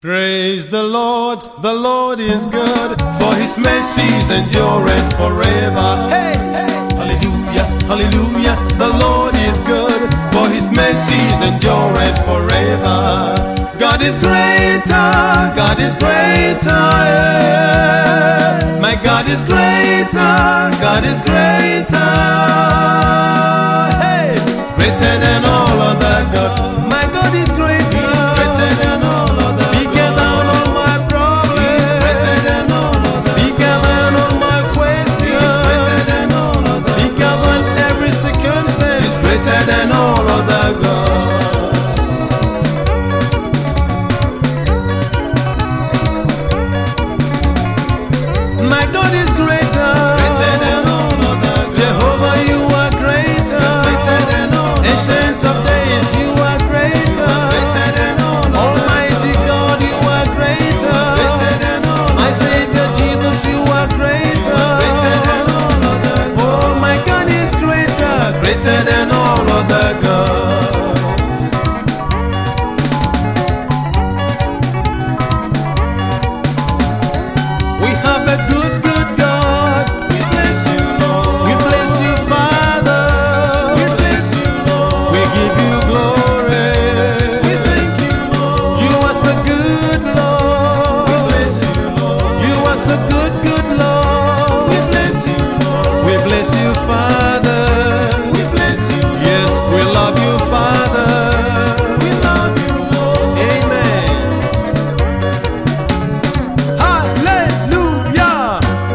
Praise the Lord is good, for his mercies endureth forever. Hey, hey, hallelujah, hallelujah, the Lord is good, for his mercies endureth forever. God is greater, God is greater, yeah. My God is greater, God is greater, hey, greater than all other gods. My God is greater, greater than all other gods. Bigger than all my problems, greater than all other. Bigger than all my questions, greater than all other. Bigger than every circumstance, greater than all other gods. My God is greater, greater than all other gods. Jehovah, you are greater, greater than all other. Ancient of days, you are greater, greater than all other. Almighty God, you are greater, greater than all other. My Savior Jesus, you are greater, greater than all other. Oh, my God is greater, greater than all other gods. We have a good God. We bless you, Lord. We bless you, Father. We bless you, Lord. We give you glory. We thank you, Lord. You are so good, Lord. We bless you, Lord. You are so good, good Lord. We bless you, Lord. We bless you, Father. We bless you, Lord. Yes, we love you, Father. We love you, Lord. Amen. Hallelujah.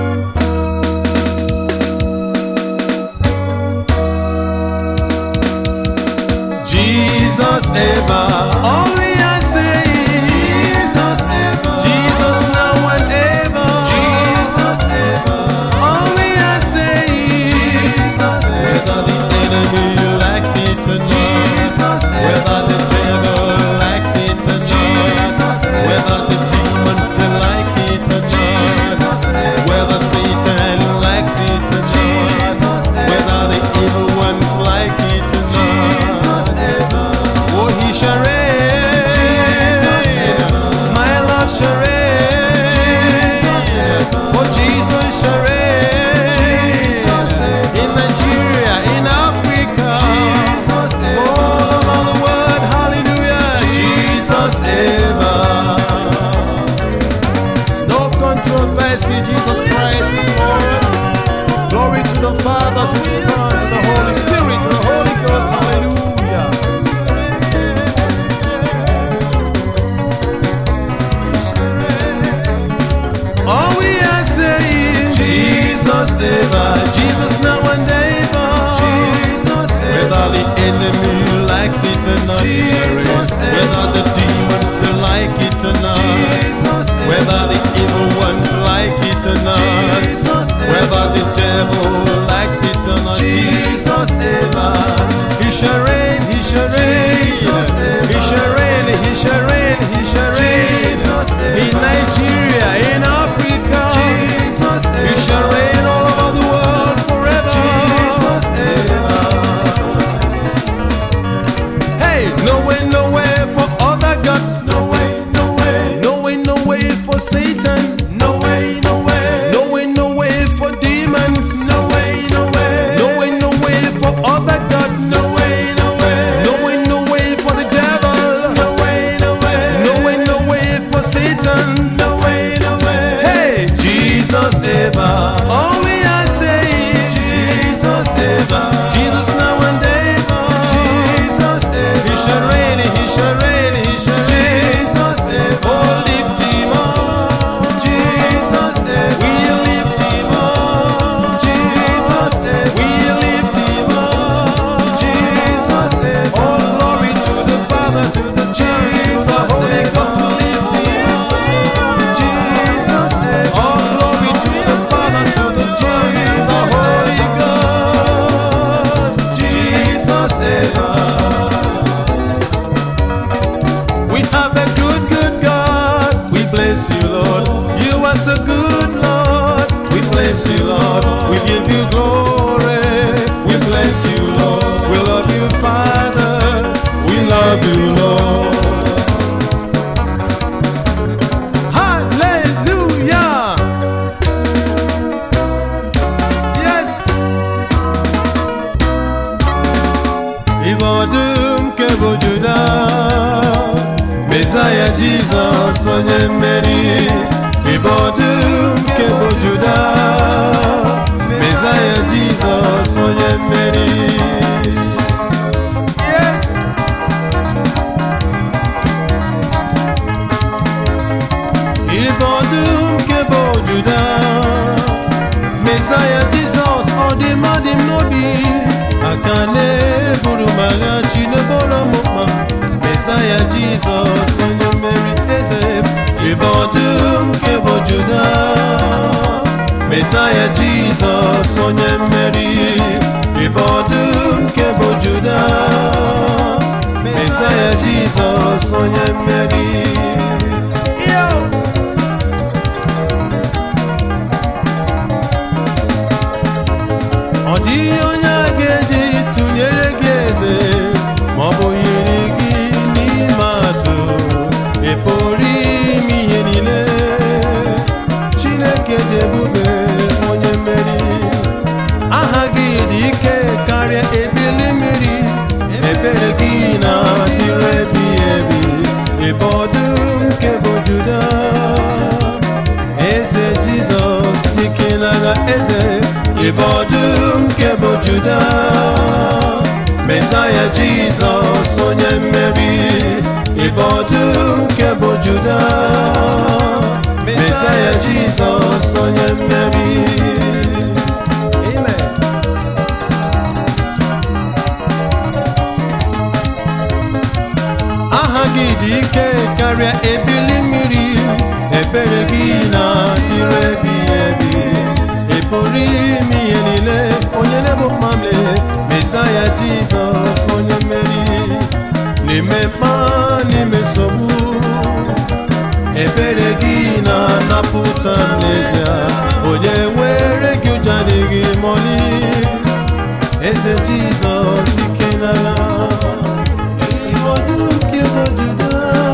Jesus ever, all we are saying, Jesus ever, Jesus now and ever, Jesus ever, all we are saying, Jesus ever, whether the enemy likes it or not, Jesus ever, whether the devil likes it or not, Jesus ever, whether the demons they like it or not, Jesus ever, whether Satan likes it or not, Jesus ever, whether the evil ones like it or not, Jesus ever. Oh, he shall reign, Jesus ever. My Lord shall reign, Jesus ever. Oh, Jesus shall reign, Jesus ever. In Nigeria, in Africa, Jesus ever. All over the world, hallelujah, Jesus ever. No controversy, Jesus Christ is Lord. Glory to the Father, to the Son, to the Holy Spirit, to the Holy Ghost, hallelujah. All we are saying, Jesus ever, Jesus now and ever, Jesus ever. Whether the enemy likes it or not, Jesus ever. Whether the demons they like it or not, Jesus ever. Whether the evil ones like it or not, Jesus ever. Whether the devil likes it or not, Jesus ever. He shall reign, he shall reign, Jesus ever. He shall reign, he shall reign, he shall reign, Jesus ever. In Nigeria, in Africa, Jesus ever. He shall reign all over the world forever, Jesus ever. Hey, no way, no way for other gods, no way, no way, no way, no way for Satan, no way, no way, no way, no way for demons, no way, no way, no way, no way for other gods, no way, no way, no way, no way for the devil, no way, no way, no way, no way for Satan, no way, no way. Hey, Jesus ever, all we are saying, Jesus ever, Jesus now and ever, Jesus ever. He shall reign, he shall reign, he shall reign, Jesus ever. Oh, lift him up, Jesus ever. We lift him up, Jesus ever. We lift him up, Jesus ever. All glory to the Father, to the Son, to the Holy Ghost, to lift him up, Jesus ever. All glory to the Father, to the Son, to the Holy Ghost, Jesus ever. We have a good, good God. We bless you, Lord. You are so good, Lord. We bless you, Lord. We give you glory. We bless you, Lord. We love you, Father. We love you, Lord. Mesaya Jesus onye mmeri, ịbụ ọdụm nke bụ Juda. Mesaya Jesus onye mmeri. Yes. Ịbụ ọdụm nke bụ Juda. Mesaya Jesus ọdịm n'obi, aka na-eburu m agha chi n'eboro m mkpa. Mesaya Jesus onye mmeri eze, ịbụ ọdụm nke bụ Juda. Mesaya Jesus onye mmeri, ịbụ ọdụm nke bụ Juda. Mesaya Jesus onye mmeri. Ọ dịghị onye a ga-eji tụnyere gị eze, ma ọ bụ yiri gị n'ime atụ. Ị pụrụ ime ihe niile. Chineke dị ebube onye mmeri. Aha gị dị ike karịa ebili mmiri. Ebere gị na-adịrị ebighị ebi. Ị bụ ọdụm nke bụ Juda. Eze Jizọs dike n'agha eze, ị bụ ọdụm nke bụ Juda. Mesaya Jesus onye mmeri, ị bụ ọdụm nke bụ Juda. Mesaya Jesus onye mmeri. Amen. Aha gị dị ike karịa ebili mmiri. Ebere gị na-adịrị ebighị ebi. Ị pụrụ ime ihe niile. Onye na-ebu mmamle, Mesaya Jesus onye mmeri. N'ime mkpa, n'ime nsogbu, ebere gị na-anapụta n'ezie. Onye nwere gị ụjọ adịghị ma ọlị. Eze Jizọs ike n'agha, ịbụ ọdụm nke bụ Juda.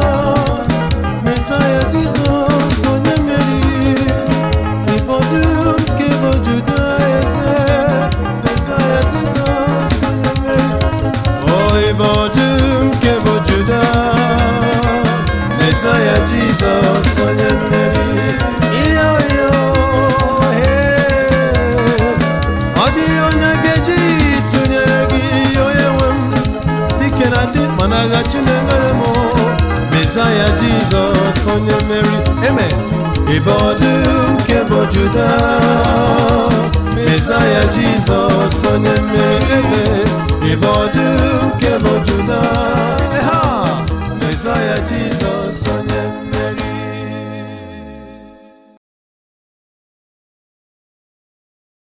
Mesaya Jesus onye mmeri, ịbụ ọdụm nke bụ Juda eze. Mesaya Jesus onye mmeri. Oh, ịbụ ọdụm nke bụ Juda. Mesaya Jesus onye mmeri. Iyo iyo, ọ dịghị onye ga-eji tụnyere gị onye nwe m. Dike na dị mana agha Chineke m. Mesaya Jesus onye mmeri. Amen. Ịbụ ọdụm nke bụ Juda. Mesaya Jesus onye mmeri eze, ịbụ ọdụm nke bụ Juda. Mesaya Jesus onye mmeri.